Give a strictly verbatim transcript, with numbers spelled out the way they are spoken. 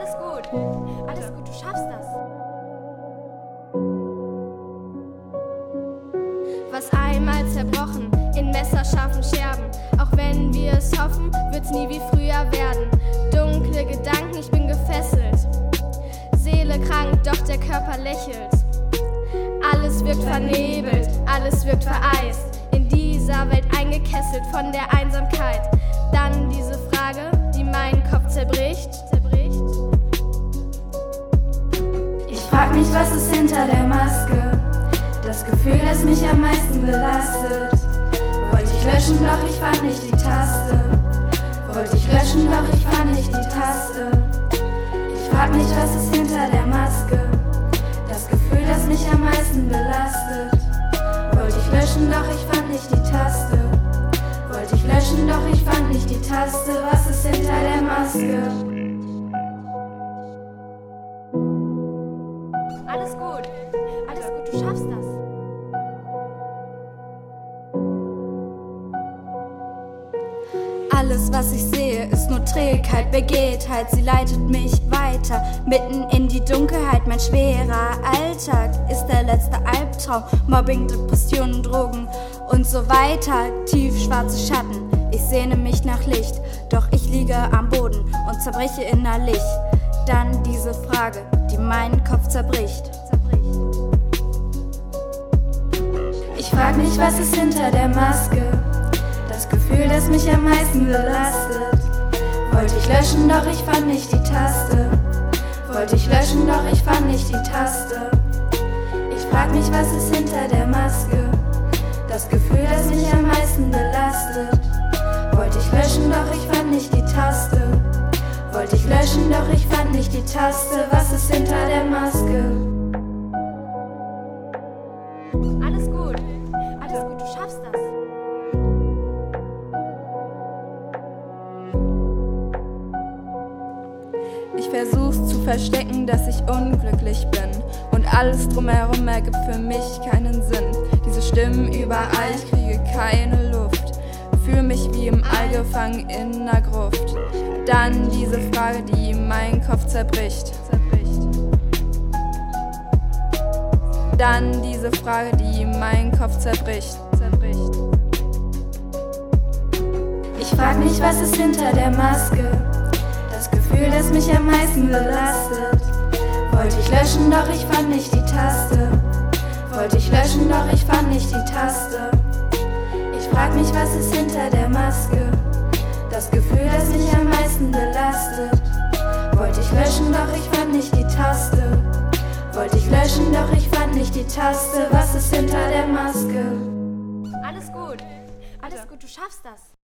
Alles gut, alles gut, du schaffst das. Was einmal zerbrochen, in messerscharfen Scherben. Auch wenn wir es hoffen, wird's nie wie früher werden. Dunkle Gedanken, ich bin gefesselt. Seele krank, doch der Körper lächelt. Alles wirkt vernebelt, alles wirkt vereist. In dieser Welt eingekesselt von der Einsamkeit. Dann diese Frage, die meinen Kopf zerbricht. zerbricht. Ich frag mich, was ist hinter der Maske? Das Gefühl, das mich am meisten belastet. Wollte ich löschen, doch ich fand nicht die Taste. Wollte ich löschen, doch ich fand nicht die Taste. Ich frag mich, was ist hinter der Maske? Das Gefühl, das mich am meisten belastet. Wollte ich löschen, doch ich fand nicht die Taste. Wollte ich löschen, doch ich fand nicht die Taste. Was ist hinter der Maske? Alles gut, alles gut, du schaffst das. Alles, was ich sehe, ist nur Trägheit, Begehrtheit, sie leitet mich weiter. Mitten in die Dunkelheit, mein schwerer Alltag ist der letzte Albtraum. Mobbing, Depressionen, Drogen und so weiter. Tiefschwarze Schatten, ich sehne mich nach Licht. Doch ich liege am Boden und zerbreche innerlich. Dann diese Frage, die meinen Kopf zerbricht. Ich frag mich, was ist hinter der Maske? Das Gefühl, das mich am meisten belastet. Wollte ich löschen, doch ich fand nicht die Taste. Wollte ich löschen, doch ich fand nicht die Taste. Ich frag mich, was ist hinter der Maske? Das Gefühl, das mich am meisten belastet. Wollte ich löschen, doch ich fand nicht die Taste. Wollte ich löschen, doch ich fand nicht die Taste. Was ist hinter der Maske? Alles gut, alles gut, du schaffst das. Ich versuch's zu verstecken, dass ich unglücklich bin. Und alles drumherum ergibt für mich keinen Sinn. Diese Stimmen überall, ich kriege keine Luft. Fühl mich wie im All gefangen in ner Gruft. Dann diese Frage, die meinen Kopf zerbricht. Dann diese Frage, die meinen Kopf zerbricht. zerbricht. Ich frag mich, was ist hinter der Maske? Das Gefühl, das mich am meisten belastet. Wollte ich löschen, doch ich fand nicht die Taste. Wollte ich löschen, doch ich fand nicht die Taste. Ich frag mich, was ist hinter der Maske? Das Gefühl, das mich am meisten belastet. Wollte ich löschen, doch ich fand nicht die Taste. Wollte ich löschen, doch ich fand nicht die Taste. Was ist hinter der Maske? Alles gut, alles gut, du schaffst das.